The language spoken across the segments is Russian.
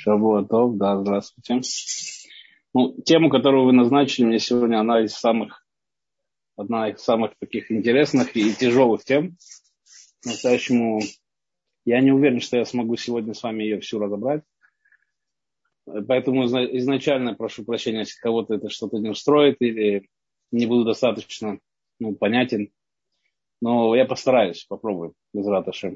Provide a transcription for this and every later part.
Шавуатов, да, здравствуйте. Ну, тему, которую вы назначили мне сегодня, одна из самых таких интересных и тяжелых тем. По-настоящему я не уверен, что я смогу сегодня с вами ее всю разобрать. Поэтому изначально прошу прощения, если кого-то это что-то не устроит или не буду достаточно понятен. Но я постараюсь, попробую, без раташи.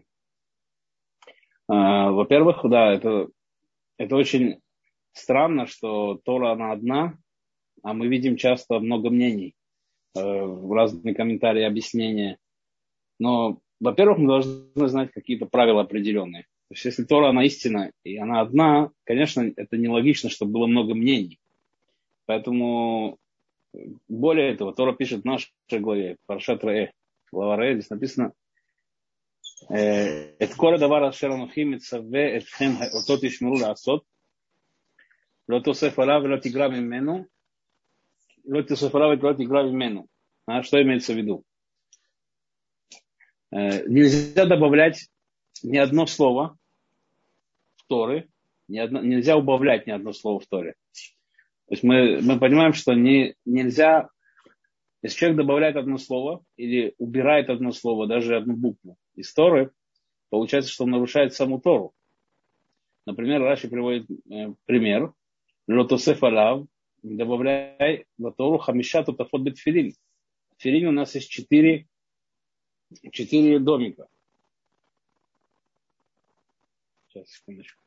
Во-первых, да, это очень странно, что Тора, она одна, а мы видим часто много мнений, разные комментарии, объяснения. Но, во-первых, мы должны знать какие-то правила определенные. То есть, если Тора, она истина, и она одна, конечно, это нелогично, чтобы было много мнений. Поэтому, более того, Тора пишет в нашей главе, Парашат Ре, глава Ре, здесь написано, «Эт кора давар ашер анохи мицаве этхем ото тишмеру лаасот, לא תוסף עליו ולא תגרע ממנו, לא תוסף עליו ולא תגרע ממנו». Что имеется в виду? Нельзя добавлять ни одно слово в Торе, нельзя убавлять ни одно слово в Торе. То есть мы понимаем, что нельзя, если человек добавляет одно слово или убирает одно слово, даже одну букву из Торы, получается, что он нарушает саму Тору. Например, Раши приводит пример. Лотосеф алав, добавляй в Тору хамиша тутафот бетфилин. В тфилине у нас есть 4 домика. Сейчас, секундочку.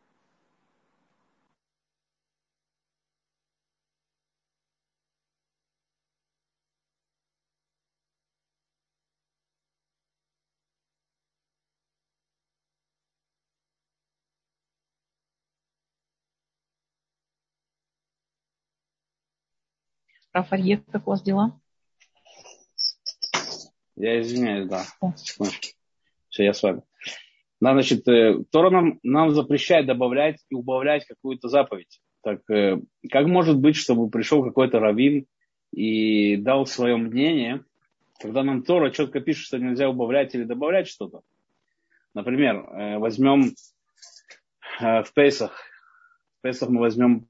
Рафаэль, как у вас дела? Я извиняюсь, да. Секундочку. Все, я с вами. Да, значит, Тора нам запрещает добавлять и убавлять какую-то заповедь. Так, как может быть, чтобы пришел какой-то раввин и дал свое мнение, когда нам Тора четко пишет, что нельзя убавлять или добавлять что-то? Например, возьмем в Песах. В Песах мы возьмем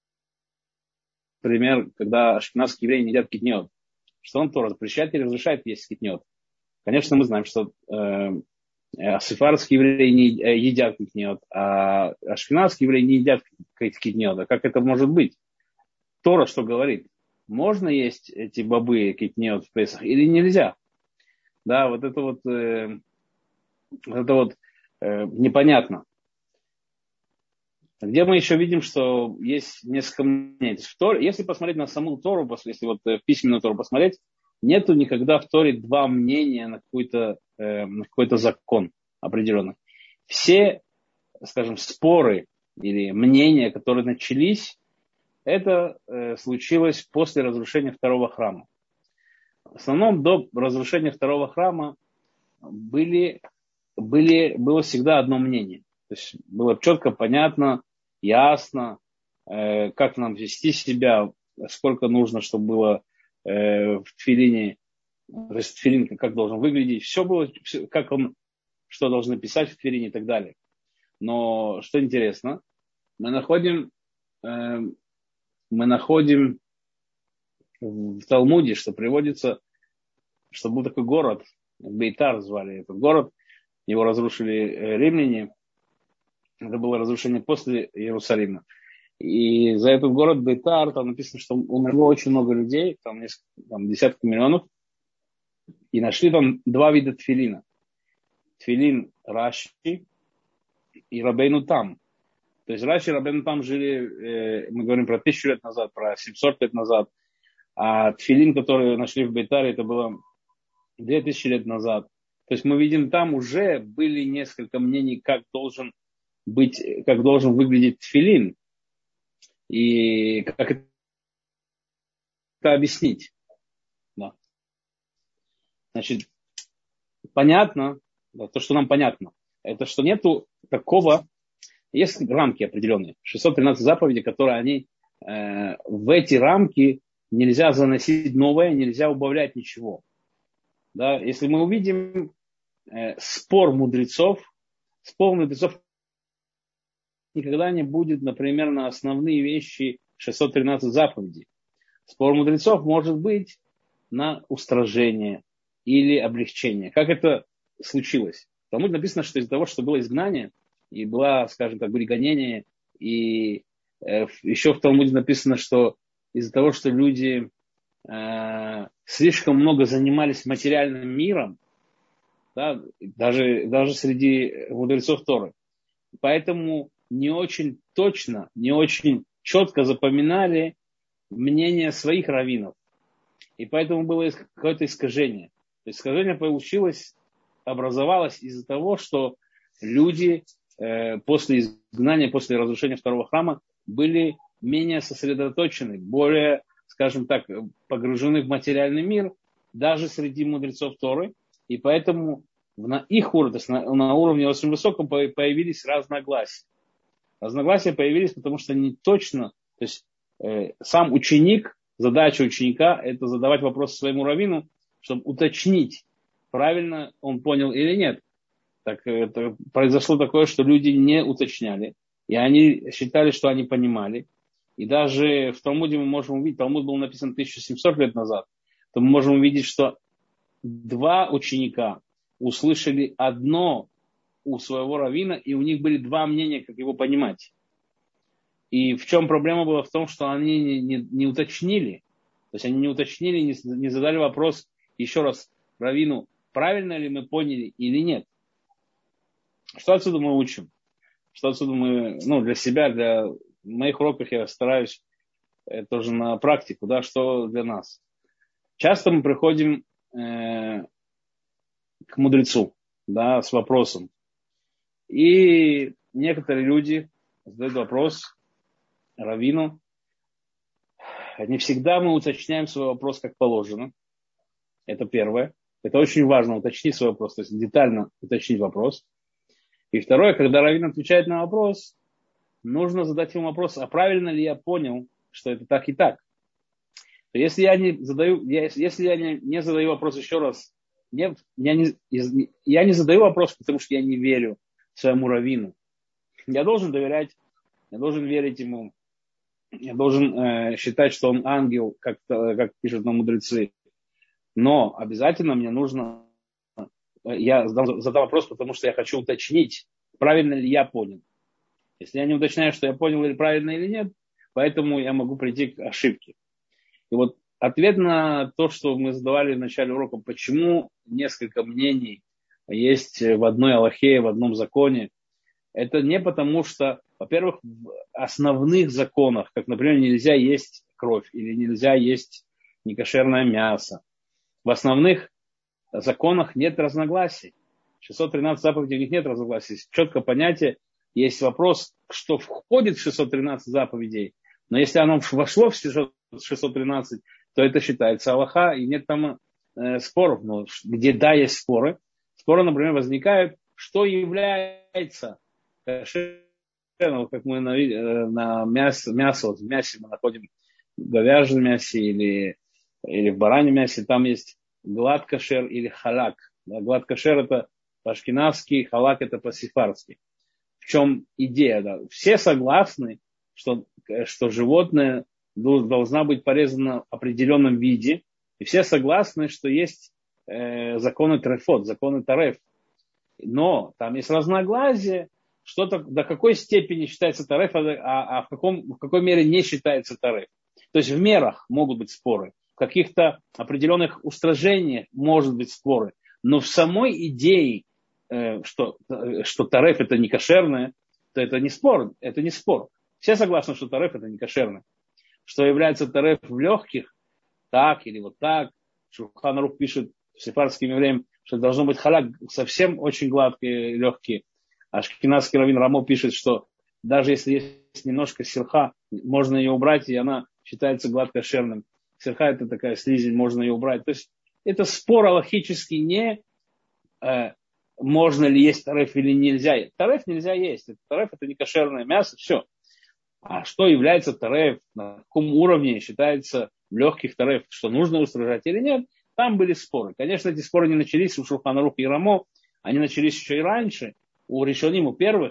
пример, когда ашкеназские евреи не едят китнеот. Что он Тора запрещает или разрешает есть китнеот? Конечно, мы знаем, что сефардские евреи не едят китнеот, а ашкеназские евреи не едят китнеот. А как это может быть? Тора что говорит? Можно есть эти бобы китнеот в Песах или нельзя? Да, вот это непонятно. Где мы еще видим, что есть несколько мнений. Если посмотреть на саму Тору, если вот в письменную Тору посмотреть, нету никогда в Торе два мнения на какой-то закон определенный. Все, скажем, споры или мнения, которые начались, это случилось после разрушения второго храма. В основном до разрушения второго храма было всегда одно мнение. То есть было четко, понятно, ясно, как нам вести себя, сколько нужно, чтобы было в тфилине, то есть тфилин как должен выглядеть. Все было, что должны писать в тфилине и так далее. Но что интересно, мы находим в Талмуде, что приводится, что был такой город, Бейтар звали этот город, его разрушили римляне. Это было разрушение после Иерусалима. И за этот город Бейтар, там написано, что умерло очень много людей, там десятки миллионов. И нашли там два вида тфилина. Тфилин Раши и Рабейну Там. То есть Раши и Рабейну Там жили, мы говорим про 1000 лет назад, про 700 лет назад. А тфилин, который нашли в Бейтаре, это было 2000 лет назад. То есть мы видим, там уже были несколько мнений, как должен выглядеть тфилин. И как это объяснить. Да. Значит, понятно, да, то, что нам понятно, это что нету такого, есть рамки определенные, 613 заповедей, которые они в эти рамки нельзя заносить новое, нельзя убавлять ничего. Да, если мы увидим спор мудрецов никогда не будет, например, на основные вещи 613 заповедей. Спор мудрецов может быть на устражение или облегчение. Как это случилось? В Талмуде написано, что из-за того, что было изгнание, и было, скажем так, гонение, и еще в Талмуде написано, что из-за того, что люди слишком много занимались материальным миром, да, даже среди мудрецов Торы, поэтому не очень точно, не очень четко запоминали мнение своих раввинов. И поэтому было какое-то искажение. То есть искажение получилось, образовалось из-за того, что люди после изгнания, после разрушения второго храма были менее сосредоточены, более, скажем так, погружены в материальный мир, даже среди мудрецов Торы. И поэтому на их уровне, то есть на уровне очень высоком появились разногласия. Разногласия появились, потому что не точно, то есть сам ученик, задача ученика – это задавать вопросы своему раввину, чтобы уточнить, правильно он понял или нет. Так это произошло такое, что люди не уточняли, и они считали, что они понимали. И даже в Талмуде мы можем увидеть, Талмуд был написан 1700 лет назад, то мы можем увидеть, что два ученика услышали одно у своего раввина, и у них были два мнения, как его понимать. И в чем проблема была? В том, что они не уточнили. То есть они не уточнили, не задали вопрос еще раз раввину, правильно ли мы поняли или нет. Что отсюда мы учим? Что отсюда мы, для себя, для моих уроков я стараюсь тоже на практику, да, что для нас. Часто мы приходим к мудрецу, да, с вопросом. И некоторые люди задают вопрос раввину. Не всегда мы уточняем свой вопрос как положено. Это первое. Это очень важно, уточнить свой вопрос, то есть детально уточнить вопрос. И второе, когда раввин отвечает на вопрос, нужно задать ему вопрос, а правильно ли я понял, что это так и так. Если я не задаю вопрос еще раз, я не задаю вопрос, потому что я не верю своему раввину. Я должен доверять, я должен верить ему, я должен считать, что он ангел, как пишут нам мудрецы. Но обязательно мне нужно, я задам вопрос, потому что я хочу уточнить, правильно ли я понял. Если я не уточняю, что я понял или правильно или нет, поэтому я могу прийти к ошибке. И вот ответ на то, что мы задавали в начале урока, почему несколько мнений есть в одной алахе, в одном законе, это не потому, что, во-первых, в основных законах, как, например, нельзя есть кровь или нельзя есть некошерное мясо, в основных законах нет разногласий. 613 заповедей у них нет разногласий. Есть четкое понятие, есть вопрос, что входит в 613 заповедей, но если оно вошло в 613, то это считается алаха, и нет там споров. Но где да, есть споры. Споры, например, возникают, что является кошерным, как мы на мясо, вот в мясе мы находим в говяжьем мясе или в бараньем мясе, там есть глад-кошер или халак. Глад-кошер это по-ашкеназски, халак это по-сефардски. В чем идея? Да? Все согласны, что животное должна быть порезано в определенном виде, и все согласны, что есть законы трефот, законы тареф. Но там есть разногласие, до какой степени считается тареф, а в какой мере не считается тареф. То есть в мерах могут быть споры, в каких-то определенных устражениях может быть споры, но в самой идее, что тареф это не кошерное, то это не спор, это не спор. Все согласны, что тареф это не кошерное. Что является тареф в легких, так или вот так. Шулхан Арух пишет сефардским евреям, что должно быть халак совсем очень гладкие, легкие. Ашкеназский раввин Рамо пишет, что даже если есть немножко сирха, можно ее убрать, и она считается гладкошерным. Сирха это такая слизень, можно ее убрать. То есть это спор алахический, не можно ли есть тареф или нельзя. Тареф нельзя есть. Тареф это не кошерное мясо, все. А что является тареф, на каком уровне считается легких тареф, что нужно устражать или нет, там были споры. Конечно, эти споры не начались у Шулхан Аруха и Рамо, они начались еще и раньше, у решоним, у первых,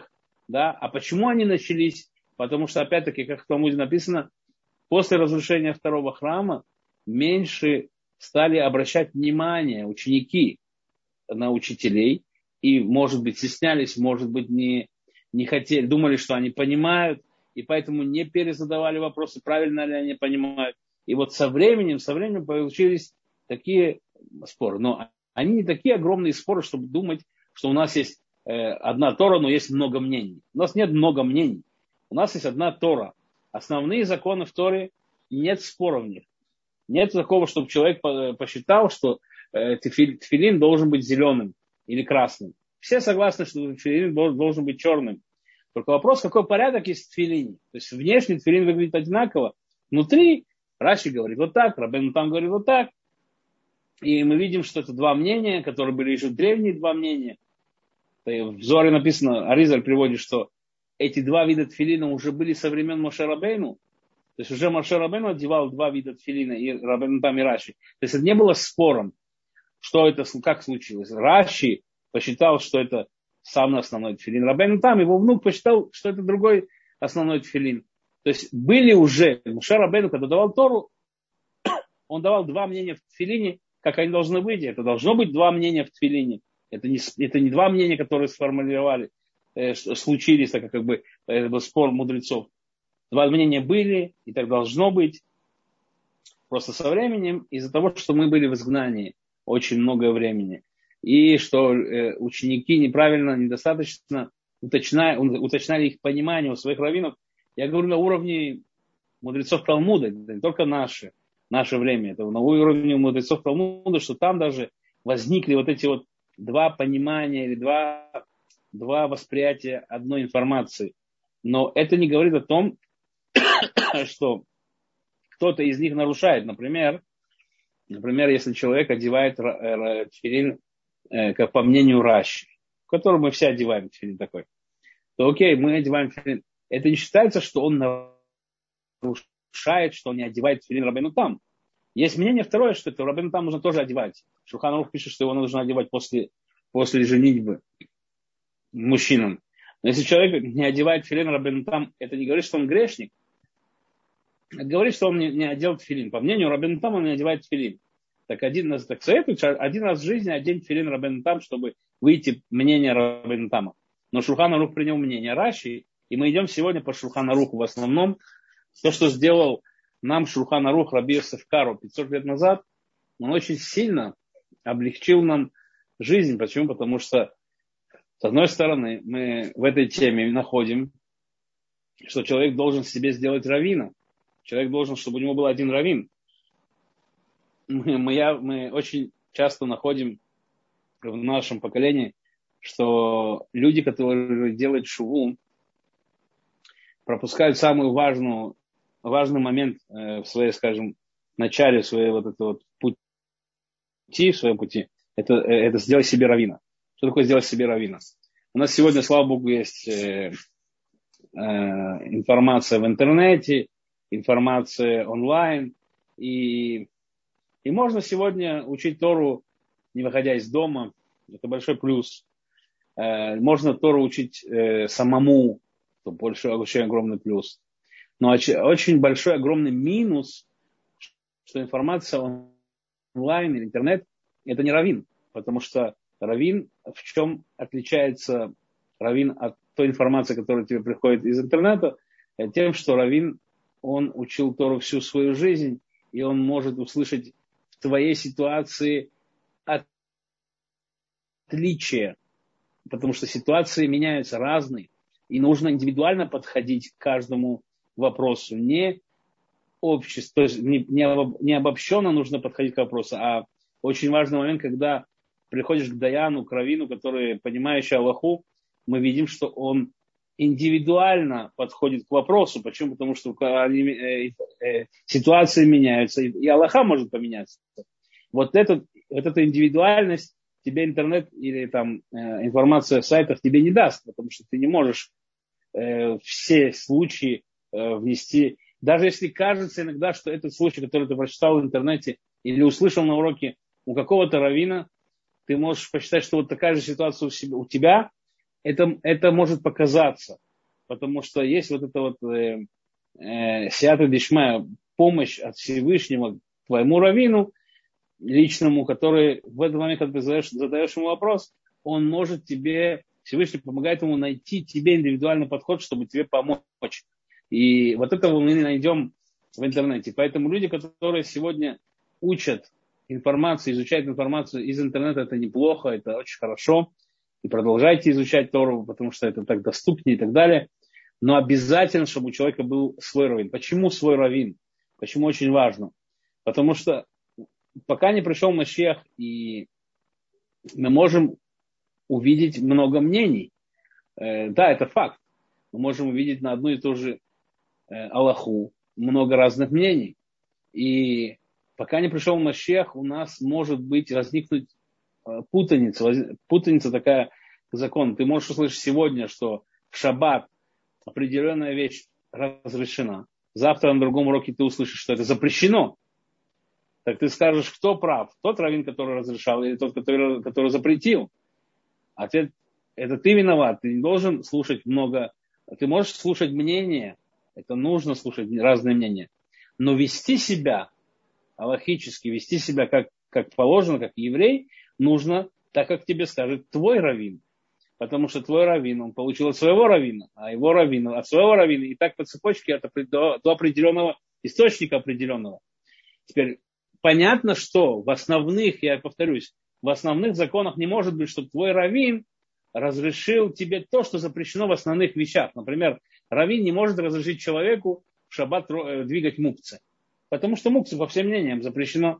Да? А почему они начались? Потому что, опять-таки, как в Талмуде написано, после разрушения второго храма меньше стали обращать внимание ученики на учителей. И, может быть, стеснялись, может быть, не хотели, думали, что они понимают, и поэтому не перезадавали вопросы, правильно ли они понимают. И вот со временем получились такие споры. Но они не такие огромные споры, чтобы думать, что у нас есть одна Тора, но есть много мнений. У нас нет много мнений. У нас есть одна Тора. Основные законы в Торе, нет споров в них. Нет такого, чтобы человек посчитал, что тфилин должен быть зеленым или красным. Все согласны, что тфилин должен быть черным. Только вопрос, какой порядок есть в тфилине. То есть внешне тфилин выглядит одинаково, внутри Раши говорит вот так, Рабейну Там говорит вот так. И мы видим, что это два мнения, которые были еще древние два мнения. В Зоре написано, Аризаль приводит, что эти два вида тфилина уже были со времен Моше Рабейну. То есть уже Моше Рабейну одевал два вида тфилина, и Рабейну Там, и Раши. То есть это не было спором, что это, как случилось. Раши посчитал, что это самый основной тфилин. Рабейну Там, его внук, посчитал, что это другой основной тфилин. То есть были уже, Моше Рабейну, когда давал Тору, он давал два мнения в тфилине, как они должны быть. Это должно быть два мнения в тфилине. Это не два мнения, которые сформулировали, случились, так как бы это был спор мудрецов. Два мнения были, и так должно быть. Просто со временем, из-за того, что мы были в изгнании очень много времени, и что ученики неправильно, недостаточно уточняли их понимание у своих раввинов, я говорю на уровне мудрецов Талмуда, это не только наше время, это на уровне мудрецов Талмуда, что там даже возникли вот эти вот два понимания или два восприятия одной информации. Но это не говорит о том, что кто-то из них нарушает. Например, если человек одевает тфилин, как по мнению Раши, который мы все одеваем тфилин такой, то окей, мы одеваем тфилин. Это не считается, что он нарушает, что он не одевает тфилин Рабейну Там. Есть мнение второе, что это Рабейну Там нужно тоже одевать. Шулхан Арух пишет, что его нужно одевать после женитьбы мужчинам. Но если человек не одевает тфилин Рабейну Там, это не говорит, что он грешник. Это говорит, что он не одел тфилин. По мнению Рабейну Там, он не одевает тфилин. Так советует, один раз в жизни одень тфилин Рабейну Там, чтобы выйти мнение Рабейну Тама. Но Шулхан Арух принял мнение Раши, и мы идем сегодня по Шулхан Аруху в основном. То, что сделал нам Шулхан Арух Раби Йосеф Каро 500 лет назад, он очень сильно облегчил нам жизнь. Почему? Потому что, с одной стороны, мы в этой теме находим, что человек должен себе сделать раввина. Человек должен, чтобы у него был один раввин. Мы очень часто находим в нашем поколении, что люди, которые делают шуву, пропускают самый важный момент в своей, скажем, начале своей вот этого вот пути, в своем пути. Это сделать себе раввина. Что такое сделать себе раввина? У нас сегодня, слава богу, есть информация в интернете, информация онлайн, и можно сегодня учить Тору, не выходя из дома. Это большой плюс. Можно Тору учить самому, это очень огромный плюс. Но очень большой, огромный минус, что информация онлайн или интернет – это не раввин. Потому что раввин, в чем отличается раввин от той информации, которая тебе приходит из интернета, тем, что раввин, он учил Тору всю свою жизнь, и он может услышать в твоей ситуации отличия, потому что ситуации меняются разные, и нужно индивидуально подходить к каждому вопросу, не общество, то есть не обобщенно нужно подходить к вопросу, а очень важный момент, когда приходишь к даяну, к раввину, который понимающий Аллаху, мы видим, что он индивидуально подходит к вопросу. Почему? Потому что ситуации меняются, и Аллаха может поменяться. Вот эта индивидуальность тебе интернет или там информация в сайтах тебе не даст, потому что ты не можешь все случаи внести. Даже если кажется иногда, что этот случай, который ты прочитал в интернете или услышал на уроке у какого-то раввина, ты можешь посчитать, что вот такая же ситуация у тебя. это может показаться, потому что есть вот это вот сиата дишмая, помощь от Всевышнего твоему раввину личному, который в этот момент, когда ты задаешь ему вопрос, он может тебе, Всевышний помогает ему найти тебе индивидуальный подход, чтобы тебе помочь. И вот этого мы найдем в интернете. Поэтому люди, которые сегодня учат информацию, изучают информацию из интернета, это неплохо, это очень хорошо. И продолжайте изучать Тору, потому что это так доступнее и так далее. Но обязательно, чтобы у человека был свой раввин. Почему свой раввин? Почему очень важно? Потому что пока не пришел Машиах, и мы можем увидеть много мнений. Да, это факт. Мы можем увидеть на одну и ту же Аллаху много разных мнений. И пока не пришел Машиах, у нас может быть возникнуть путаница. Путаница такая закон. Ты можешь услышать сегодня, что в шаббат определенная вещь разрешена. Завтра на другом уроке ты услышишь, что это запрещено. Так ты скажешь, кто прав? Тот раввин, который разрешал, или тот, который запретил? Ответ, это ты виноват. Ты не должен слушать много. Ты можешь слушать мнения. Это нужно слушать разные мнения. Но вести себя аллахически, вести себя как положено, как еврей, нужно так, как тебе скажет твой раввин. Потому что твой раввин, он получил от своего раввина, а его раввин от своего раввина. И так по цепочке до определенного источника определенного. Теперь понятно, что в основных, я повторюсь, в основных законах не может быть, чтобы твой раввин разрешил тебе то, что запрещено в основных вещах. Например, раввин не может разрешить человеку в шаббат двигать мукцы. Потому что мукцы, по всем мнениям, запрещено.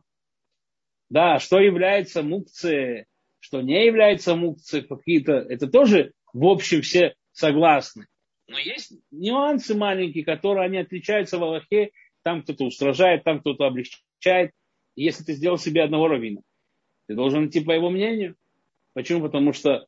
Да, что является мукцы, что не является мукцы, какие-то, это тоже в общем все согласны. Но есть нюансы маленькие, которые они отличаются в Аллахе. Там кто-то устражает, там кто-то облегчает. И если ты сделал себе одного раввина, ты должен идти по его мнению. Почему? Потому что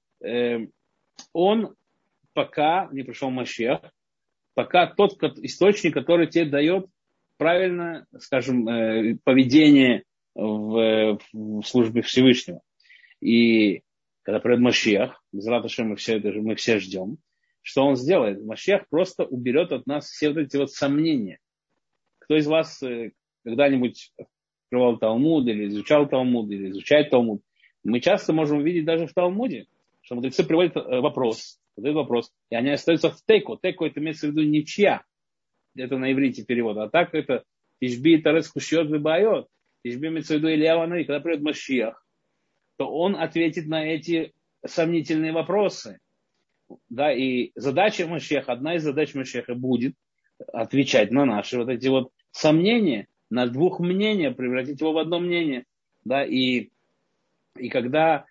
он пока не пришел Машиах, пока тот источник, который тебе дает правильное, скажем, поведение в службе Всевышнего. И когда придет Машиах, Безрат Ашем, мы все ждем, что он сделает? Машиах просто уберет от нас все вот эти вот сомнения. Кто из вас когда-нибудь открывал Талмуд, или изучал Талмуд, или изучает Талмуд? Мы часто можем увидеть даже в Талмуде, что мудрецы приводят вопрос, задают вопрос, и они остаются в теку. Теку это имеется в виду ничья. Это на иврите перевод. А так это Тишби, Тарес, Кушьот, Вибайот. Тишби имеется в виду Илья Нави. Когда придет Машиах, то он ответит на эти сомнительные вопросы. Да, и задача Машиаха, одна из задач Машиаха будет отвечать на наши вот эти вот сомнения, на двух мнения, превратить его в одно мнение. Да, и когда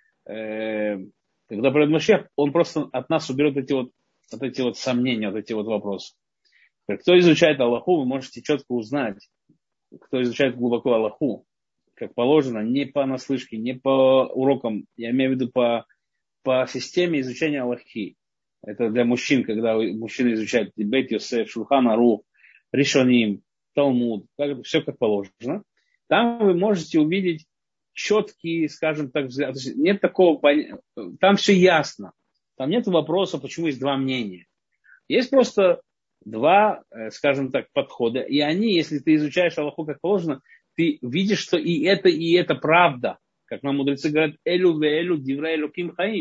придет Машиах, он просто от нас уберет эти вот сомнения, вот эти вот вопросы. Кто изучает Аллаху, вы можете четко узнать, кто изучает глубоко Аллаху, как положено, не по наслышке, не по урокам, я имею в виду по системе изучения Аллахи. Это для мужчин, когда мужчины изучают Бейт Йосеф, Шулхан Арух, Ришоним, Талмуд, все как положено. Там вы можете увидеть четкие, скажем так, взгляды. Нет такого, там все ясно. Там нет вопроса, почему есть два мнения. Есть просто два, скажем так, подхода. И они, если ты изучаешь Аллаху как положено, ты видишь, что и это правда. Как нам мудрецы говорят, элю ве элю дивра элюким хаим.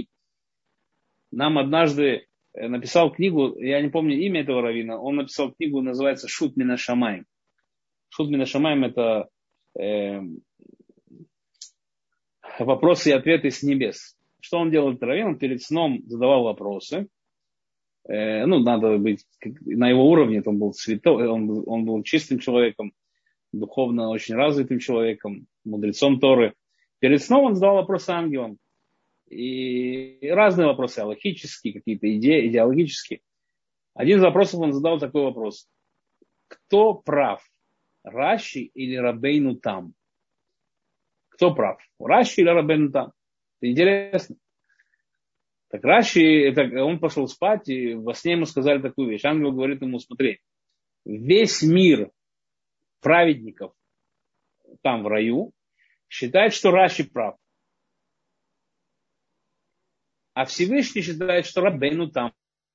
Нам однажды написал книгу, я не помню имя этого раввина, он написал книгу, называется «Шут мина шамаим». «Шут мина шамаим» это вопросы и ответы с небес. Что он делал, этот раввин? Он перед сном задавал вопросы. Надо быть на его уровне, он был святой, он был чистым человеком, духовно очень развитым человеком, мудрецом Торы. Перед сном он задавал вопросы ангелам. И разные вопросы, аллахические, какие-то идеологические. Один из вопросов он задал такой вопрос. Кто прав? Раши или Рабейну Там? Кто прав? Раши или Рабейну Там? Это интересно. Так Раши, он пошел спать, и во сне ему сказали такую вещь. Ангел говорит ему, смотри, весь мир праведников там в раю считает, что Раши прав. А Всевышний считает, что Рабейну там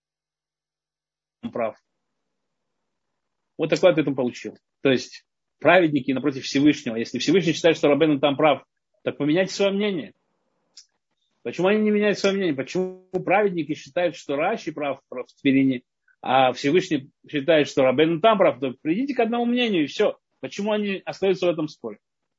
прав. Вот такой ответ он получил. То есть праведники напротив Всевышнего. Если Всевышний считает, что Рабейну там прав, так поменяйте свое мнение. Почему они не меняют свое мнение? Почему праведники считают, что Раши прав в Твилине, а Всевышний считает, что Рабейну там прав? То придите к одному мнению и все. Почему они остаются в этом споре?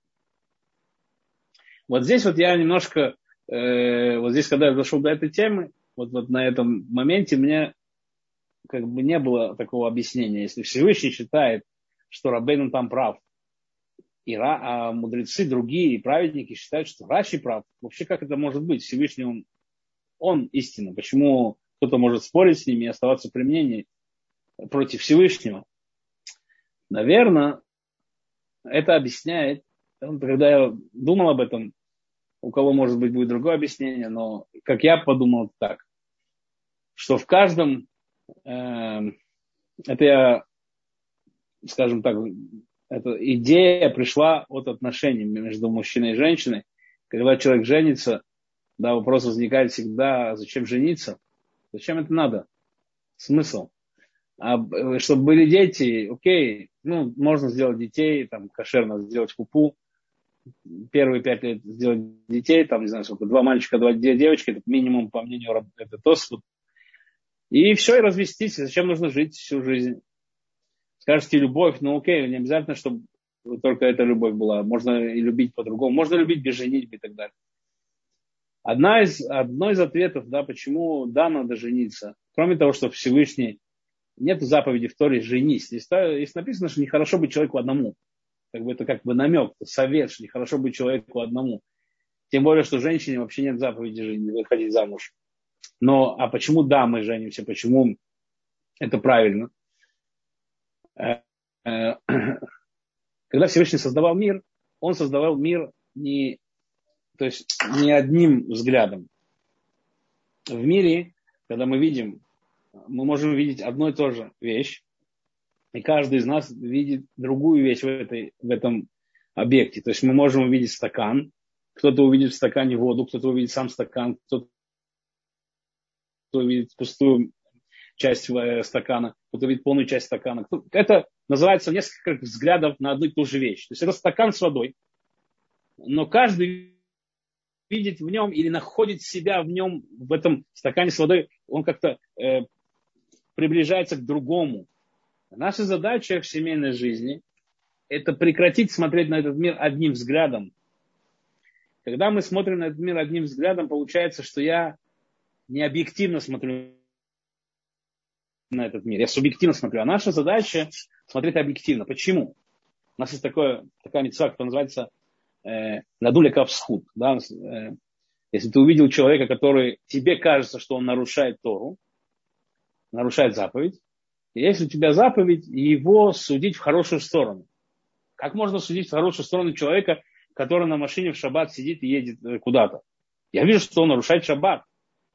Вот здесь вот я немножко, вот здесь, когда я дошел до этой темы, вот на этом моменте мне как бы не было такого объяснения. Если Всевышний считает, что Рабейну там прав, а мудрецы другие, и праведники считают, что Раши прав. Вообще, как это может быть? Всевышний он истина. Почему кто-то может спорить с ними и оставаться при мнении против Всевышнего? Наверное, это объясняет, когда я думал об этом, у кого, может быть, будет другое объяснение, но как я подумал так, что в каждом, это я, скажем так, эта идея пришла от отношений между мужчиной и женщиной. Когда человек женится, да, вопрос возникает всегда, зачем жениться? Зачем это надо? Смысл? А чтобы были дети, окей, можно сделать детей, там, кошерно сделать купу, первые 5 лет сделать детей, там, не знаю, сколько, 2 мальчика, 2 девочки, это минимум, по мнению, это Тосфот. И все, и развестись. Зачем нужно жить всю жизнь? Скажете, любовь, окей, не обязательно, чтобы только эта любовь была. Можно и любить по-другому. Можно любить без женитьбы и так далее. Одно из ответов, да, почему да, надо жениться. Кроме того, что Всевышний, нет заповеди в Торе «женись». Здесь написано, что нехорошо быть человеку одному. Это как бы намек, совет, что нехорошо быть человеку одному. Тем более, что женщине вообще нет заповеди выходить замуж. А почему да, мы женимся? Почему это правильно? Когда Всевышний создавал мир, он создавал мир не одним взглядом. В мире, когда мы можем видеть одну и ту же вещь, и каждый из нас видит другую вещь в этом объекте. То есть мы можем увидеть стакан, кто-то увидит в стакане воду, кто-то увидит сам стакан, кто-то увидит пустую часть стакана, кто-то видит полную часть стакана. Это называется несколько взглядов на одну и ту же вещь. То есть это стакан с водой, но каждый видит в нем или находит себя в нем, в этом стакане с водой, он как-то приближается к другому. Наша задача в семейной жизни – это прекратить смотреть на этот мир одним взглядом. Когда мы смотрим на этот мир одним взглядом, получается, что я не объективно смотрю на этот мир. Я субъективно смотрю. А наша задача смотреть объективно. Почему? У нас есть такая мицва, которая называется «Надуля кавсхут». Да? Если ты увидел человека, который тебе кажется, что он нарушает Тору, нарушает заповедь, и если у тебя заповедь, его судить в хорошую сторону. Как можно судить в хорошую сторону человека, который на машине в шаббат сидит и едет куда-то? Я вижу, что он нарушает шаббат.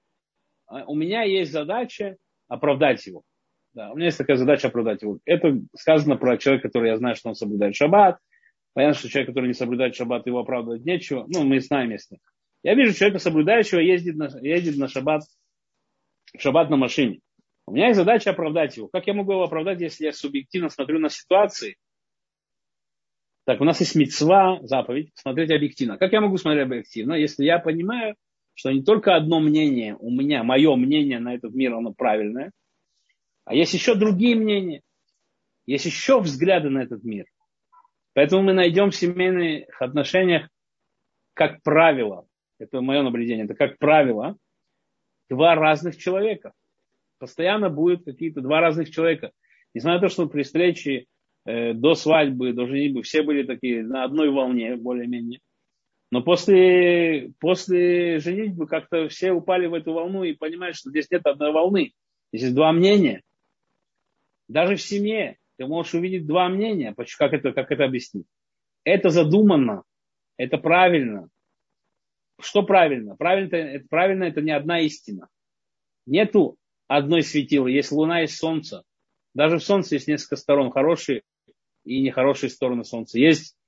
У меня есть задача оправдать его. Да, у меня есть такая задача оправдать его. Это сказано про человека, который я знаю, что он соблюдает шаббат. Понятно, что человек, который не соблюдает шаббат, его оправдывать нечего. Мы знаем, если. Я вижу человека, соблюдающего, ездит на шаббат, в шаббат на машине. У меня есть задача оправдать его. Как я могу его оправдать, если я субъективно смотрю на ситуации? Так, у нас есть мицва, заповедь, смотреть объективно. Как я могу смотреть объективно, если я понимаю, что не только одно мнение у меня, мое мнение на этот мир, оно правильное, а есть еще другие мнения, есть еще взгляды на этот мир. Поэтому мы найдем в семейных отношениях, как правило, это мое наблюдение, это как правило, 2 разных человека. Постоянно будет какие-то 2 разных человека. Несмотря на то, что при встрече до свадьбы, до женитьбы все были такие на одной волне, более-менее. Но после женитьбы как-то все упали в эту волну и понимают, что здесь нет одной волны. Здесь есть 2 мнения. Даже в семье ты можешь увидеть 2 мнения. Как это объяснить? Это задумано. Это правильно. Что правильно? Правильно это не одна истина. Нету одной светила. Есть луна, есть солнце. Даже в солнце есть несколько сторон. Хорошие и нехорошие стороны солнца. Есть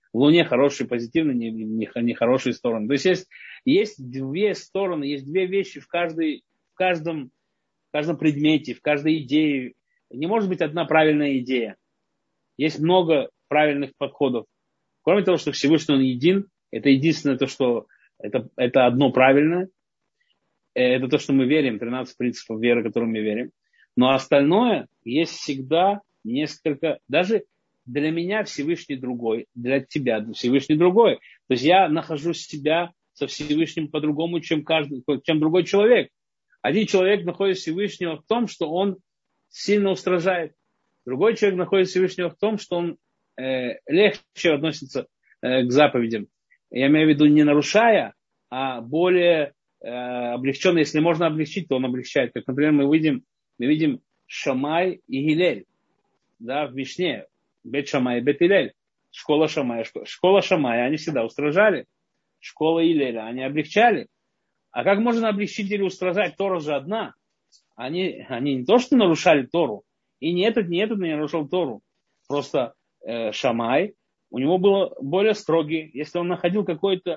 в Луне хорошие, позитивные, не хорошие стороны. То есть две стороны, есть две вещи в каждом предмете, в каждой идее. Не может быть одна правильная идея. Есть много правильных подходов. Кроме того, что Всевышний Он един, это единственное то, что это одно правильное. Это то, что мы верим, 13 принципов веры, которым мы верим. Но остальное есть всегда несколько, даже для меня Всевышний другой, для тебя Всевышний другой. То есть я нахожу себя со Всевышним по-другому, чем другой человек. Один человек находит Всевышнего в том, что он сильно устражает. Другой человек находит Всевышнего в том, что он легче относится к заповедям. Я имею в виду не нарушая, а более облегченно. Если можно облегчить, то он облегчает. Как, например, мы видим Шамай и Гилель. Да, в Мишне. Бет Шамай и Бет Гилель. Школа Шамая, они всегда устражали. Школа Гилеля, они облегчали. А как можно облегчить или устражать? Тора же одна. Они не то, что нарушали Тору. И ни этот не нарушал Тору. Просто Шамай, у него было более строгий. Если он находил какой-то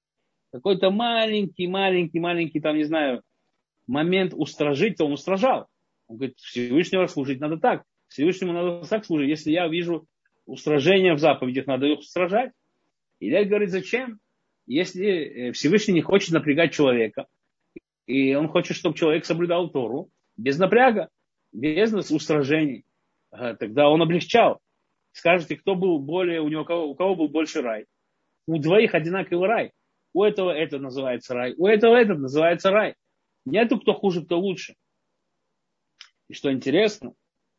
маленький, там, не знаю, момент устражить, то он устражал. Он говорит, Всевышнего служить надо так. Всевышнему надо так служить. Если я вижу устражение в заповедях, надо их устражать. Илель говорит, зачем? Если Всевышний не хочет напрягать человека, и он хочет, чтобы человек соблюдал Тору, без напряга, без устражений, тогда он облегчал. Скажете, у кого был больше рай? У двоих одинаковый рай. У этого это называется рай, у этого этот называется рай. Нету кто хуже, кто лучше. И что интересно,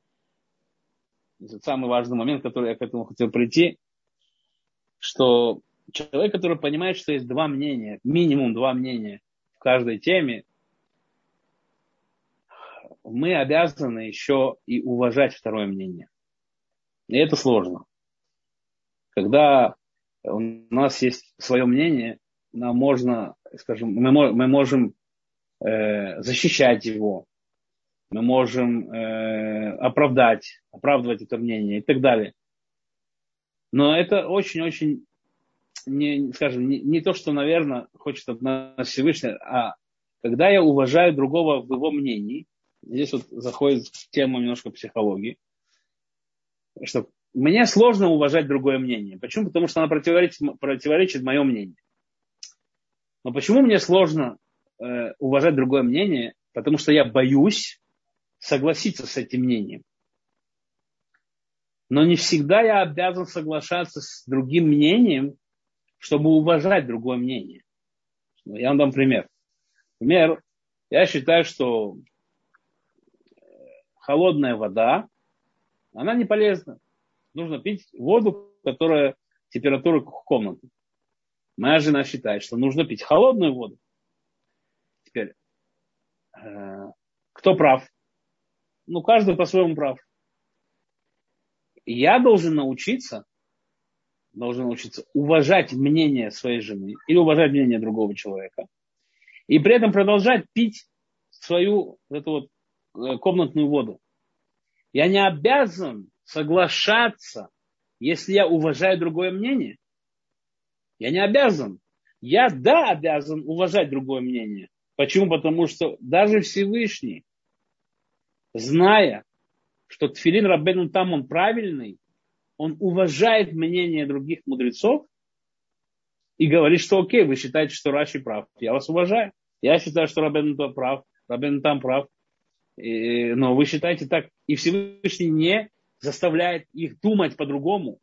это самый важный момент, который я к этому хотел прийти, что человек, который понимает, что есть два мнения, минимум два мнения в каждой теме, мы обязаны еще и уважать второе мнение. И это сложно. Когда у нас есть свое мнение, нам можно, скажем, мы можем защищать его, мы можем оправдывать это мнение и так далее. Но это очень-очень, не то, что, наверное, хочет от нас Всевышний, а когда я уважаю другого в его мнении, здесь вот заходит тема немножко психологии, что мне сложно уважать другое мнение. Почему? Потому что оно противоречит моему мнению. Но почему мне сложно уважать другое мнение? Потому что я боюсь согласиться с этим мнением. Но не всегда я обязан соглашаться с другим мнением, чтобы уважать другое мнение. Я вам дам пример. Например, я считаю, что холодная вода, она не полезна. Нужно пить воду, которая температура комнаты. Моя жена считает, что нужно пить холодную воду. Теперь, кто прав? Каждый по-своему прав. Я должен научиться уважать мнение своей жены или уважать мнение другого человека. И при этом продолжать пить свою комнатную воду. Я не обязан соглашаться, если я уважаю другое мнение. Я не обязан. Я, обязан уважать другое мнение. Почему? Потому что даже Всевышний, зная, что тфилин Раббейну Там он правильный, он уважает мнение других мудрецов и говорит, что окей, вы считаете, что Раши прав. Я вас уважаю. Я считаю, что Раббейну Там прав. Но вы считаете так. И Всевышний не заставляет их думать по-другому.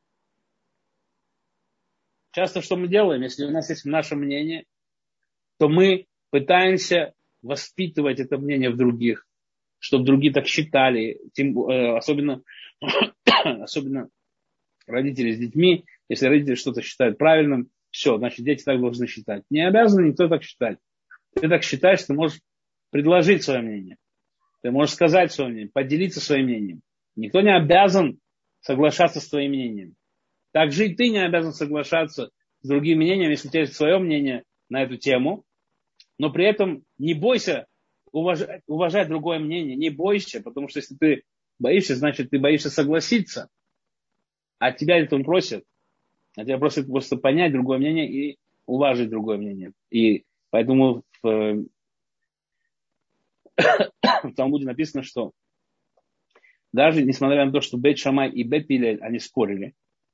Часто что мы делаем, если у нас есть наше мнение, то мы пытаемся воспитывать это мнение в других, чтобы другие так считали, особенно родители с детьми. Если родители что-то считают правильным, все, значит, дети так должны считать. Не обязан никто так считать. Ты так считаешь, ты можешь предложить свое мнение. Ты можешь сказать свое мнение, поделиться своим мнением. Никто не обязан соглашаться с твоим мнением. Также и ты не обязан соглашаться с другим мнением, если у тебя есть свое мнение на эту тему. Но при этом не бойся уважать другое мнение. Не бойся, потому что если ты боишься, значит ты боишься согласиться. А тебя это он просит. А тебя просят просто понять другое мнение и уважить другое мнение. И поэтому в Талмуде написано, что даже несмотря на то, что Бейт Шамай и Бейт Гилель, они спорили,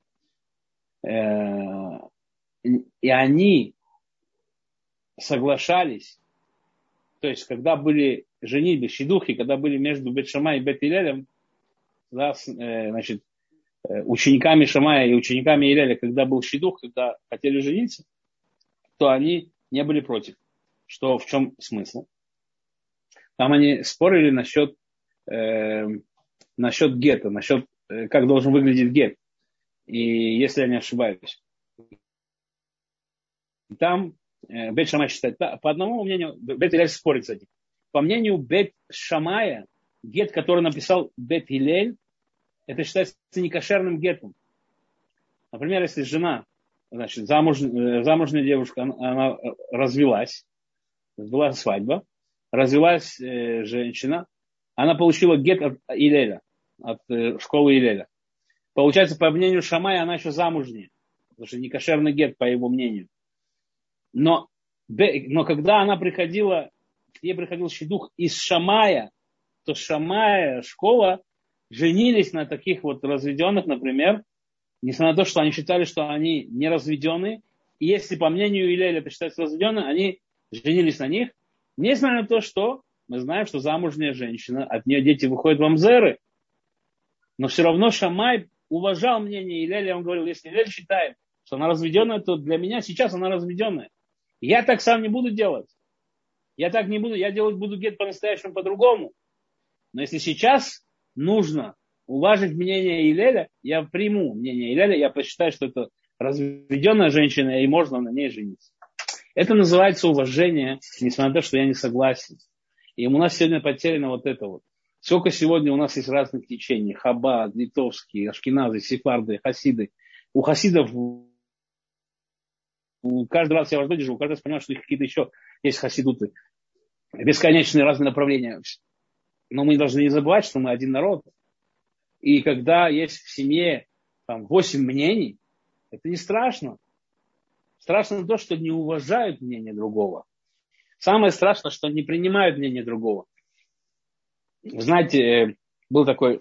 и они соглашались, то есть когда были женитьбы, шидухи, когда были между Бейт Шамай и Бейт Гилелем, да, значит, учениками Шамая и учениками Гилеля, когда был шидух, когда хотели жениться, то они не были против. Что, в чем смысл? Там они спорили насчет гета, насчет как должен выглядеть гет. И если я не ошибаюсь. Там Бейт Шамай считает, по одному мнению, Бейт Гилель спорит с этим. По мнению Бейт Шамая, гет, который написал Бейт Гилель, это считается некошерным гетом. Например, если жена, значит, замужняя девушка, она развелась, была свадьба, развелась женщина, она получила гет от Илеля, от школы Илеля. Получается, по мнению Шамая, она еще замужняя, потому что некошерный гет, по его мнению. Но когда она приходила, к ней приходил шидух из Шамая, то Шамая, школа, женились на таких вот разведенных, например, несмотря на то, что они считали, что они не разведенные. И если по мнению Илеля это считается разведенным, они женились на них, несмотря на то, что мы знаем, что замужняя женщина, от нее дети выходят в амзеры. Но все равно Шамай уважал мнение Илеля, он говорил, если Илель считает, что она разведенная, то для меня сейчас она разведенная. Я так сам не буду делать. Я так не буду, я делать буду гет по-настоящему по-другому. Но если сейчас нужно уважить мнение Илеля, я приму мнение Илеля, я посчитаю, что это разведенная женщина, и можно на ней жениться. Это называется уважение, несмотря на то, что я не согласен. И у нас сегодня потеряно вот это вот. Сколько сегодня у нас есть разных течений. Хаббат, литовские, ашкеназы, сефарды, хасиды. У хасидов каждый раз я во Ждоде живу, каждый раз понимаю, что их какие-то еще есть хасидуты. Бесконечные разные направления. Но мы должны не забывать, что мы один народ. И когда есть в семье 8 мнений, это не страшно. Страшно то, что не уважают мнение другого. Самое страшное, что не принимают мнение другого. Вы знаете, был такой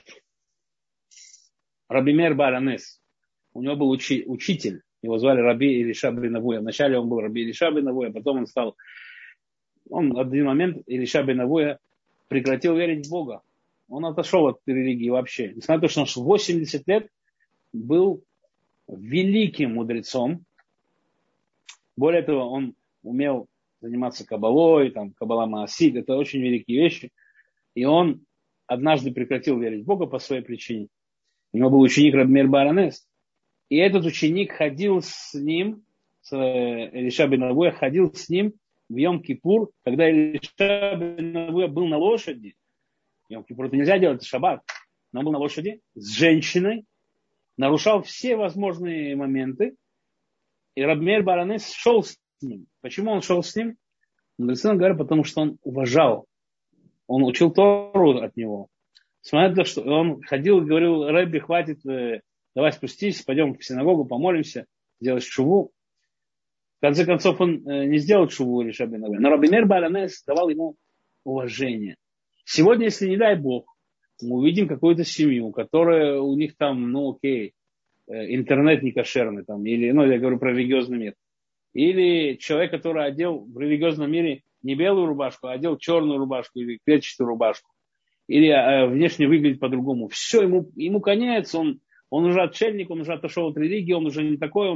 Раби Меир бар Анес. У него был учитель. Его звали Раби Илиша бен Авуя. Вначале он был Раби Илиша бен Авуя, потом он в один момент Илиша бен Авуя прекратил верить в Бога. Он отошел от религии вообще. Несмотря на то, что он 80 лет был великим мудрецом. Более того, он умел заниматься кабалой, кабала маасид. Это очень великие вещи. И он однажды прекратил верить в Бога по своей причине. У него был ученик Раби Меир бар Анес. И этот ученик ходил с ним, с Илиша бен Авуя, ходил с ним в Йом-Кипур, когда Илиша бен Авуя был на лошади. Йом-Кипур это нельзя делать, это шаббат. Но он был на лошади с женщиной, нарушал все возможные моменты. И Раби Меир бар Анес шел с ним. Почему он шел с ним? Мудрецы говорят, потому что он уважал. Он учил Тору от него. Смотря на то, что он ходил и говорил, Рэбби, хватит, давай спустись, пойдем в синагогу, помолимся, сделай шуву. В конце концов, он не сделал шуву или шаббат. Но Раби Меир бар Анес давал ему уважение. Сегодня, если не дай Бог, мы увидим какую-то семью, которая у них интернет не кошерный, или, я говорю про религиозный мир. Или человек, который одел в религиозном мире не белую рубашку, а одел черную рубашку или клетчатую рубашку. Или внешне выглядит по-другому. Все, ему конец, он уже отшельник, он уже отошел от религии, он уже не такой,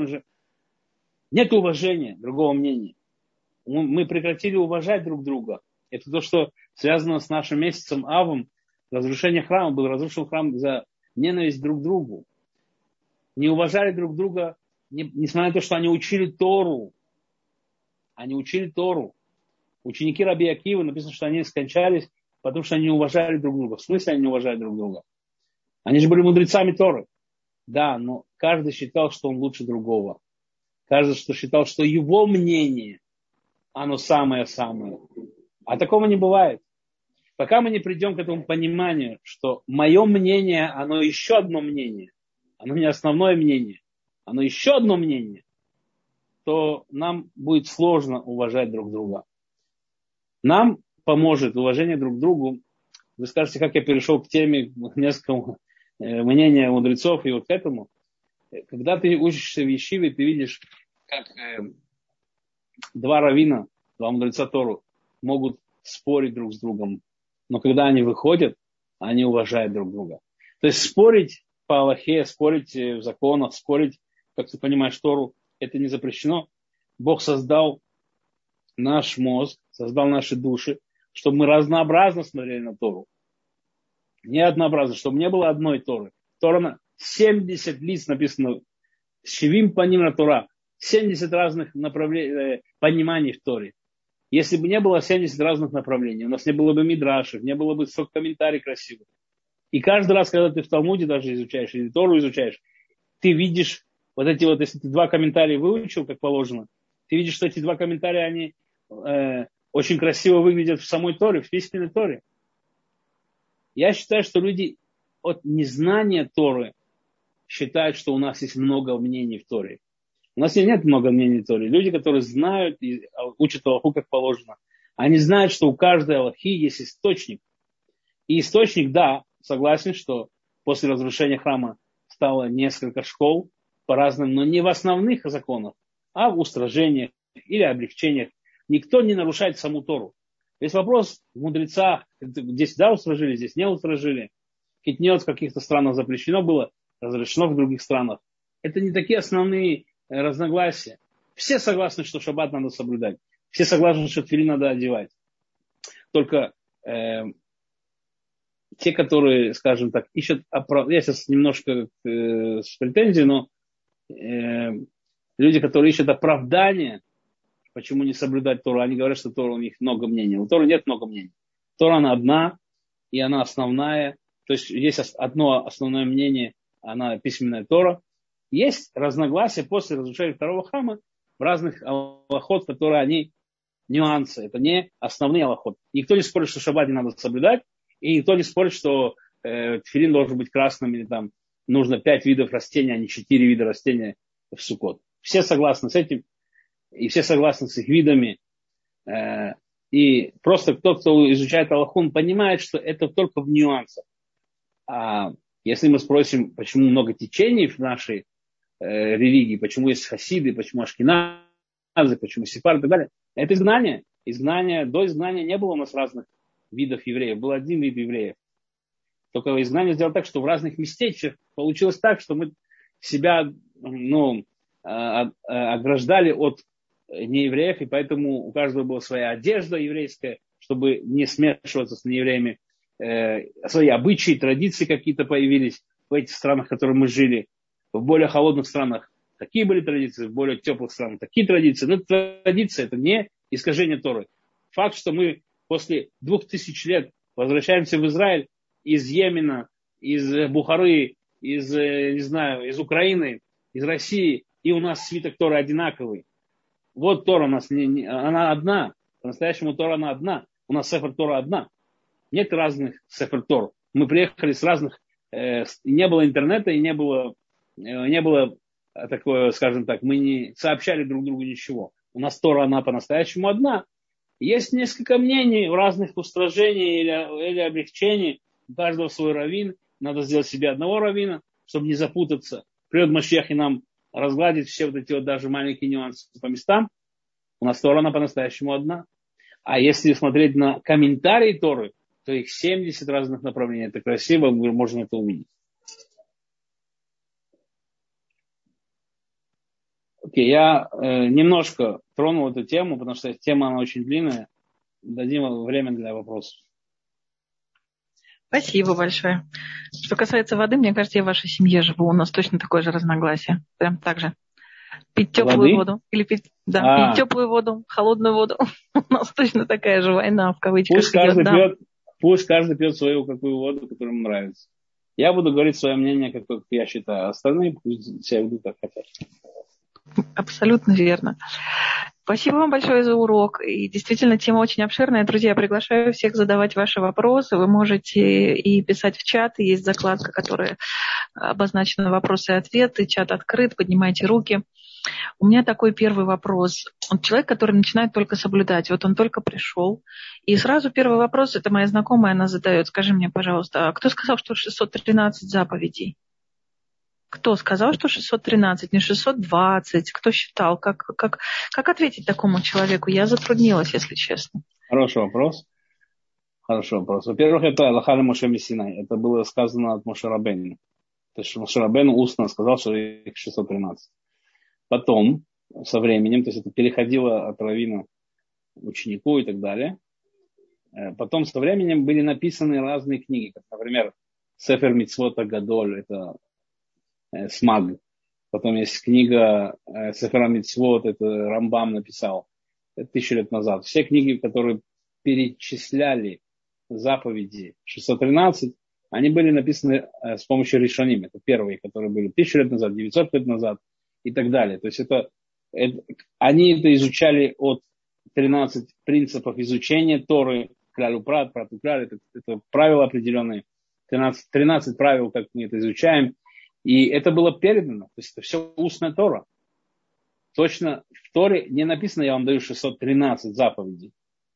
нет уважения другого мнения. Мы прекратили уважать друг друга. Это то, что связано с нашим месяцем Авом. Разрушение храма был разрушен храм за ненависть друг к другу. Не уважали друг друга, несмотря на то, что они учили Тору. Они учили Тору. Ученики Раби Акивы, написано, что они скончались, потому что они не уважали друг друга. В смысле они не уважали друг друга? Они же были мудрецами Торы. Да, но каждый считал, что он лучше другого. Каждый считал, что его мнение, оно самое-самое. А такого не бывает. Пока мы не придем к этому пониманию, что мое мнение, оно еще одно мнение. Оно не основное мнение. оно еще одно мнение, то нам будет сложно уважать друг друга. Нам поможет уважение друг к другу. Вы скажете, как я перешел к теме нескольких мнения мудрецов и вот к этому. Когда ты учишься в ешиве, ты видишь, как два раввина, два мудреца Тору могут спорить друг с другом. Но когда они выходят, они уважают друг друга. То есть спорить по Аллахе, спорить в законах, спорить, как ты понимаешь, Тору, это не запрещено. Бог создал наш мозг, создал наши души, чтобы мы разнообразно смотрели на Тору. Не однообразно, чтобы не было одной Торы. Тора на 70 лиц написано, Шивим паним на Тора, 70 разных пониманий в Торе. Если бы не было 70 разных направлений, у нас не было бы мидрашев, не было бы столько комментариев красивых. И каждый раз, когда ты в Талмуде даже изучаешь, или Тору изучаешь, ты видишь вот эти вот, если ты два комментария выучил, как положено, ты видишь, что эти два комментария, они очень красиво выглядят в самой Торе, в письменной Торе. Я считаю, что люди от незнания Торы считают, что у нас есть много мнений в Торе. У нас нет много мнений в Торе. Люди, которые знают и учат Аллаху как положено, они знают, что у каждой Аллахи есть источник. И источник, да, согласен, что после разрушения храма стало несколько школ по разным, но не в основных законах, а в устражениях или облегчениях. Никто не нарушает саму Тору. Весь вопрос в мудрецах, здесь да устражили, здесь не устражили. Китнет в каких-то странах запрещено было, разрешено в других странах. Это не такие основные разногласия. Все согласны, что шаббат надо соблюдать. Все согласны, что тфилин надо одевать. Только те, которые, скажем так, ищут оправдание, я сейчас немножко с претензией, но люди, которые ищут оправдание, почему не соблюдать Тору, они говорят, что Тора у них много мнений. У Торы нет много мнений. Тора она одна, и она основная. То есть есть одно основное мнение, она письменная Тора. Есть разногласия после разрушения второго храма в разных алахот, которые они нюансы. Это не основные алахот. Никто не спорит, что шаббат не надо соблюдать, и никто не спорит, что тфилин должен быть красным, или там нужно 5 видов растений, а не 4 вида растения в Суккот. Все согласны с этим, и все согласны с их видами. И просто тот, кто изучает Аллаху, он понимает, что это только в нюансах. А если мы спросим, почему много течений в нашей религии, почему есть хасиды, почему ашкеназы, почему сефарды и так далее, это изгнание. До изгнания не было у нас разных видов евреев. Был один вид евреев. Только изгнание сделало так, что в разных местечках получилось так, что мы себя ограждали от неевреев, и поэтому у каждого была своя одежда еврейская, чтобы не смешиваться с неевреями. Свои обычаи, традиции какие-то появились в этих странах, в которых мы жили. В более холодных странах такие были традиции, в более теплых странах такие традиции. Но традиция это не искажение Торы. Факт, что мы после 2000 лет возвращаемся в Израиль из Йемена, из Бухары, из Украины, из России, и у нас свиток Торы одинаковый. Вот Тора у нас, она одна. По-настоящему Тора она одна. У нас Сефер Тора одна. Нет разных Сефер Тор. Мы приехали с разных... не было интернета и не было такое, скажем так, мы не сообщали друг другу ничего. У нас Тора, она по-настоящему одна. Есть несколько мнений в разных устражений или облегчений. У каждого свой раввин. Надо сделать себе одного раввина, чтобы не запутаться. Придет Машиах и нам разгладить все вот эти вот даже маленькие нюансы по местам. У нас Тора, она по-настоящему одна. А если смотреть на комментарии Торы, то их 70 разных направлений. Это красиво, можно это увидеть. Окей, я немножко тронул эту тему, потому что тема она очень длинная. Дадим время для вопросов. Спасибо большое. Что касается воды, мне кажется, я в вашей семье живу. У нас точно такое же разногласие. Прям так же. Пить теплую воду. Или пить теплую воду, холодную воду. У нас точно такая же война в кавычках. Пусть каждый пьет свою какую воду, которая ему нравится. Я буду говорить свое мнение, как я считаю. Остальные пусть себя ведут как хотят. Абсолютно верно. Спасибо вам большое за урок. И действительно, тема очень обширная. Друзья, я приглашаю всех задавать ваши вопросы. Вы можете и писать в чат. Есть закладка, которая обозначена вопросы и ответы. Чат открыт, поднимайте руки. У меня такой первый вопрос. Человек, который начинает только соблюдать. Вот он только пришел. И сразу первый вопрос, это моя знакомая, она задает. Скажи мне, пожалуйста, а кто сказал, что 613 заповедей? Кто сказал, что 613, не 620? Кто считал? Как ответить такому человеку? Я затруднилась, если честно. Хороший вопрос. Хороший вопрос. Во-первых, это Аллаха Моше Мессинай. Это было сказано от Моше Рабейну. То есть Моше Рабейну устно сказал, что их 613. Потом, со временем, то есть это переходило от раввина ученику и так далее. Потом, со временем, были написаны разные книги, как, например, Сефер Мицвот Гадоль, это Смаг. Потом есть книга Сефер Мицвот, это Рамбам написал 1000 лет назад. Все книги, которые перечисляли заповеди 613, они были написаны с помощью решоним. Это первые, которые были 1000 лет назад, 900 лет назад и так далее. То есть они это изучали от 13 принципов изучения Торы, Клялю Прат, Прату Кляль, это правила определенные, 13 правил, как мы это изучаем. И это было передано, то есть это все устная Тора. Точно в Торе не написано, я вам даю 613 заповедей.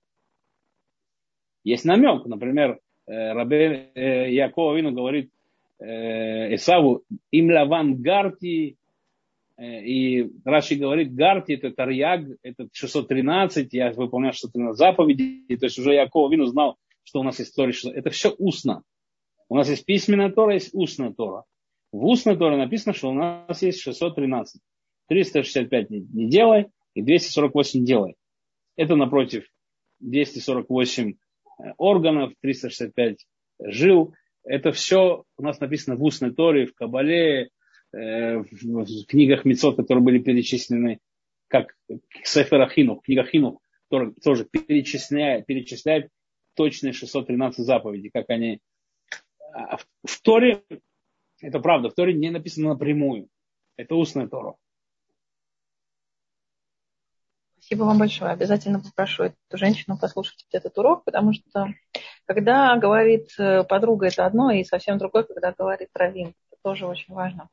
Есть намек, например, Рабби Яаков Авину говорит Исаву, им лаван гарти, и Раши говорит, гарти это тарьяг, это 613, я выполняю 613 заповедей, то есть уже Яаков Авину знал, что у нас есть Тора, это все устно. У нас есть письменная Тора, есть устная Тора. В устной Торе написано, что у нас есть 613. 365 не делай и 248 делай. Это напротив 248 органов, 365 жил. Это все у нас написано в устной Торе, в Кабале, в книгах Мицот, которые были перечислены, как Сефер Ахинух, книга Хинух, который тоже перечисляет точные 613 заповедей, как они в Торе. Это правда, в Торе не написано напрямую. Это устная Тора. Спасибо вам большое. Обязательно попрошу эту женщину послушать этот урок, потому что когда говорит подруга, это одно, и совсем другое, когда говорит раввин. Это тоже очень важно.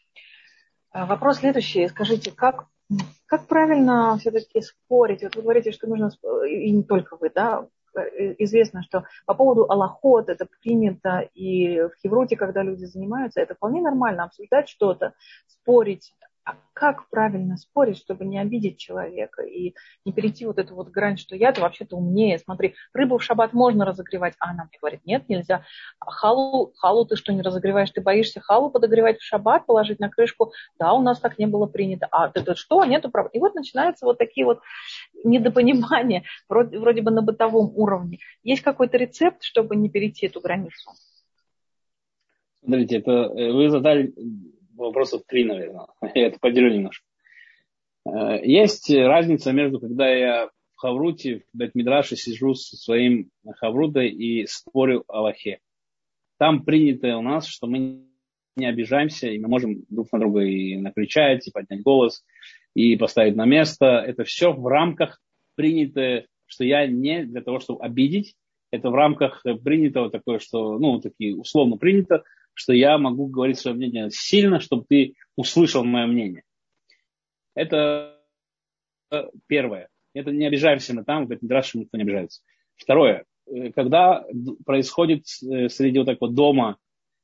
Вопрос следующий. Скажите, как правильно все-таки спорить? Вот вы говорите, что нужно, и не только вы, да, известно, что по поводу алахот это принято, и в Хевруте, когда люди занимаются, это вполне нормально обсуждать что-то, спорить. А как правильно спорить, чтобы не обидеть человека и не перейти вот эту вот грань, что я-то вообще-то умнее. Смотри, рыбу в шаббат можно разогревать, а она мне говорит, нет, нельзя. Халу ты что, не разогреваешь? Ты боишься халу подогревать в шаббат, положить на крышку? Да, у нас так не было принято. А ты что? Нету права. И вот начинаются вот такие вот недопонимания, вроде бы на бытовом уровне. Есть какой-то рецепт, чтобы не перейти эту границу? Смотрите, это вы задали вопросов 3, наверное. Я это поделю немножко. Есть разница между, когда я в Хавруте, в Бет-Мидраше сижу со своим Хаврутой и спорю о Аллахе. Там принято у нас, что мы не обижаемся, и мы можем друг на друга и накричать, и поднять голос, и поставить на место. Это все в рамках принято, что я не для того, чтобы обидеть. Это в рамках принятого такое, что, такие условно принято, что я могу говорить свое мнение сильно, чтобы ты услышал мое мнение. Это первое. Это не обижаемся мы там, в Бет-Мидраше никто не обижается. Второе. Когда происходит среди вот такого дома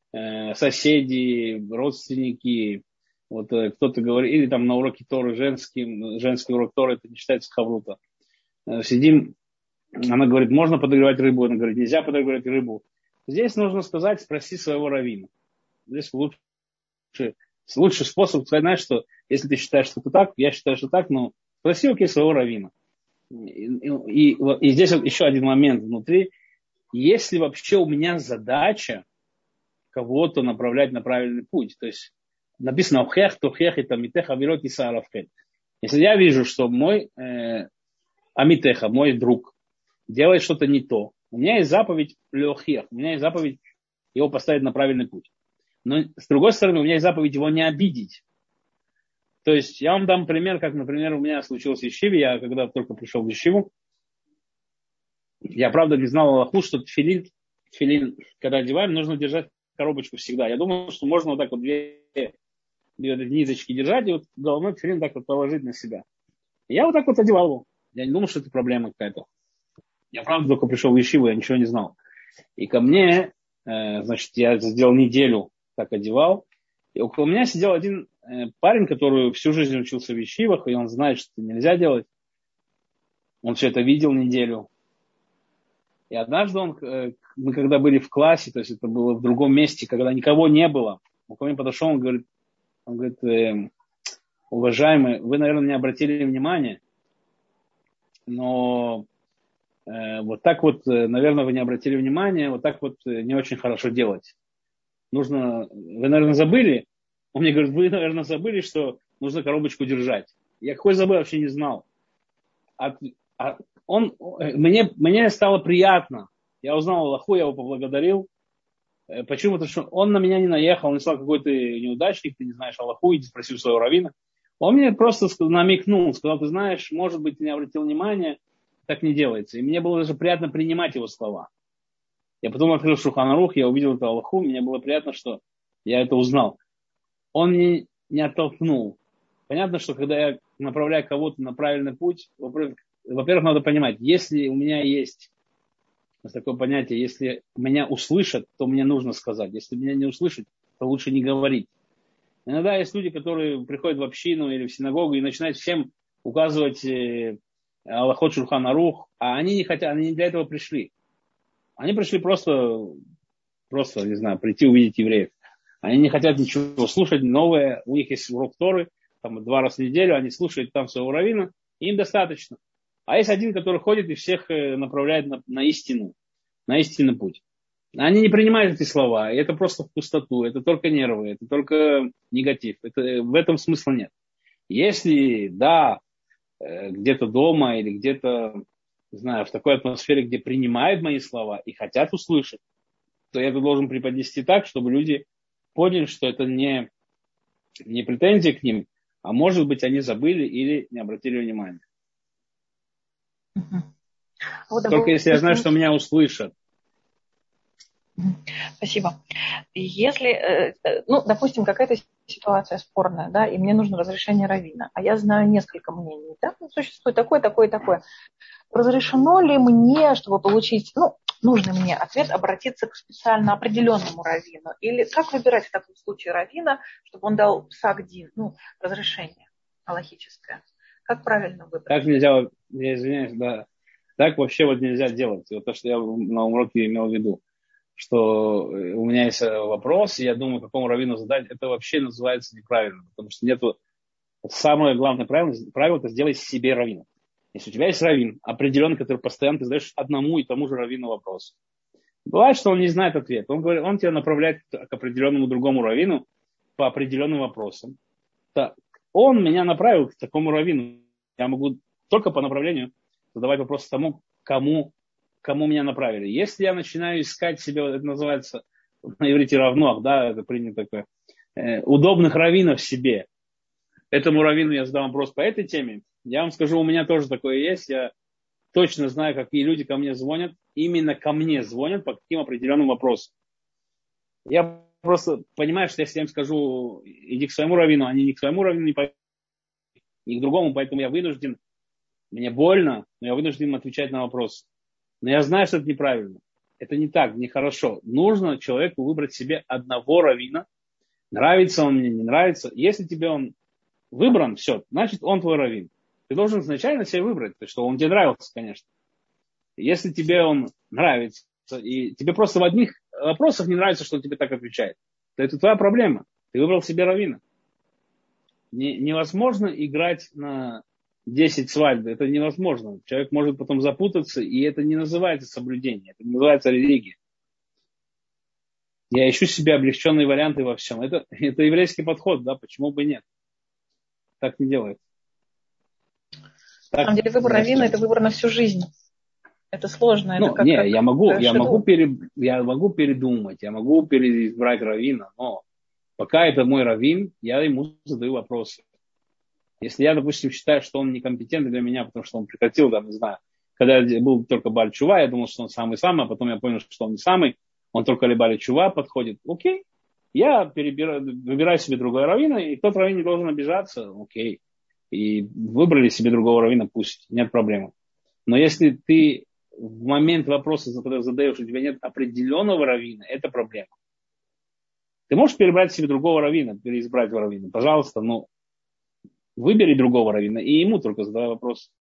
соседи, родственники, вот кто-то говорит, или там на уроке Торы женский урок Торы, это не считается хаврута. Сидим, она говорит, можно подогревать рыбу, она говорит, нельзя подогревать рыбу. Здесь нужно сказать, спроси своего раввина. Здесь лучший способ сказать, знаешь, что если ты считаешь, что это так, я считаю, что так, но спроси окей своего раввина. И здесь вот еще один момент внутри. Если вообще у меня задача кого-то направлять на правильный путь, то есть написано «Охех, тухех, и тамитех, авирот, и сааравхет». Если я вижу, что мой амитеха, мой друг, делает что-то не то, у меня есть заповедь леохех, у меня есть заповедь его поставить на правильный путь. Но с другой стороны, у меня есть заповедь его не обидеть. То есть я вам дам пример, как, например, у меня случилось в Ешиве. Я когда только пришел в Ешиву, я, правда, не знал Аллаху, что тфилин, когда одеваем, нужно держать коробочку всегда. Я думал, что можно вот так вот две ниточки держать и вот головной тфилин так вот положить на себя. И я вот так вот одевал его. Я не думал, что это проблема какая-то. Я, правда, только пришел в Ешиву, я ничего не знал. И ко мне, значит, я сделал неделю, так одевал. И около меня сидел один парень, который всю жизнь учился в Ешивах, и он знает, что это нельзя делать. Он все это видел неделю. И однажды мы когда были в классе, то есть это было в другом месте, когда никого не было, он ко мне подошел, он говорит, уважаемый, вы, наверное, не обратили внимания, но вот так вот, наверное, вы не обратили внимания, вот так вот не очень хорошо делать. Вы, наверное, забыли, он мне говорит, вы, наверное, забыли, что нужно коробочку держать. Я какой забыл, вообще не знал. Мне стало приятно. Я узнал Аллаху, я его поблагодарил. Почему? Потому что он на меня не наехал, он не сказал, какой ты неудачник, ты не знаешь Аллаху, иди спроси у своего раввина. Он мне просто намекнул, сказал, ты знаешь, может быть, ты не обратил внимания, так не делается. И мне было даже приятно принимать его слова. Я потом открыл Шулхан Арух, я увидел это Аллаху, мне было приятно, что я это узнал. Он меня не оттолкнул. Понятно, что когда я направляю кого-то на правильный путь, во-первых, надо понимать, если у меня есть такое понятие, если меня услышат, то мне нужно сказать. Если меня не услышат, то лучше не говорить. Иногда есть люди, которые приходят в общину или в синагогу и начинают всем указывать Аллахот Шулхан Арух, а они не хотят, они не для этого пришли. Они пришли просто, не знаю, прийти увидеть евреев. Они не хотят ничего слушать новое. У них есть урок Торы, там 2 раза в неделю, они слушают там своего раввина, и им достаточно. А есть один, который ходит и всех направляет на истину, на истинный путь. Они не принимают эти слова, и это просто в пустоту, это только нервы, это только негатив. В этом смысла нет. Если, да, где-то дома или где-то, не знаю, в такой атмосфере, где принимают мои слова и хотят услышать, то я это должен преподнести так, чтобы люди поняли, что это не претензия к ним, а может быть, они забыли или не обратили внимания. Только если я знаю, что меня услышат. Спасибо. Если, допустим, какая-то ситуация спорная, да, и мне нужно разрешение раввина, а я знаю несколько мнений, да, существует такое, такое, такое. Разрешено ли мне, чтобы получить, нужный мне ответ, обратиться к специально определенному раввину? Или как выбирать в таком случае раввина, чтобы он дал псак-дин, разрешение аллахическое? Как правильно выбрать? Так нельзя, я извиняюсь, да, так вообще вот нельзя делать. Вот то, что я на уроке имел в виду, что у меня есть вопрос, и я думаю, какому раввину задать, это вообще называется неправильно, потому что нету, самое главное правило, это сделай себе раввина. Если у тебя есть раввин определенный, который постоянно ты задаешь одному и тому же раввину вопрос. Бывает, что он не знает ответ. Он тебя направляет к определенному другому раввину по определенным вопросам. Так, он меня направил к такому раввину. Я могу только по направлению задавать вопрос тому, кому меня направили. Если я начинаю искать себе, это называется на иврите равнох, да, это принято такое, удобных раввинов себе. Этому раввину я задам вопрос по этой теме. Я вам скажу, у меня тоже такое есть. Я точно знаю, какие люди ко мне звонят. Именно ко мне звонят по каким определенным вопросам. Я просто понимаю, что если я им скажу, иди к своему раввину, они ни к своему раввину не пойдут, ни к другому, поэтому я вынужден, мне больно, но я вынужден отвечать на вопросы. Но я знаю, что это неправильно. Это не так, нехорошо. Нужно человеку выбрать себе одного раввина. Нравится он мне, не нравится. Если тебе он выбран, все, значит он твой раввин. Ты должен изначально себе выбрать, что он тебе нравился, конечно. Если тебе он нравится, и тебе просто в одних вопросах не нравится, что он тебе так отвечает, то это твоя проблема. Ты выбрал себе раввина. Невозможно играть на 10 свадьб. Это невозможно. Человек может потом запутаться, и это не называется соблюдение, это называется религия. Я ищу себе облегченные варианты во всем. Это еврейский подход, да, почему бы нет? Так не делают. На самом деле выбор раввина – это выбор на всю жизнь. Это сложно. Я могу передумать, я могу переизбрать раввина, но пока это мой раввин, я ему задаю вопросы. Если я, допустим, считаю, что он некомпетентный для меня, потому что он прекратил, да, не знаю, когда я был только Баль Чува, я думал, что он самый-самый, а потом я понял, что он не самый, он только ли Баль Чува подходит. Окей, я выбираю себе другого раввина, и тот раввин не должен обижаться, окей. И выбрали себе другого раввина, пусть, нет проблемы. Но если ты в момент вопроса, когда задаешь, у тебя нет определенного раввина, это проблема. Ты можешь перебрать себе другого раввина, переизбрать раввина. Пожалуйста, но выбери другого раввина и ему только задай вопрос.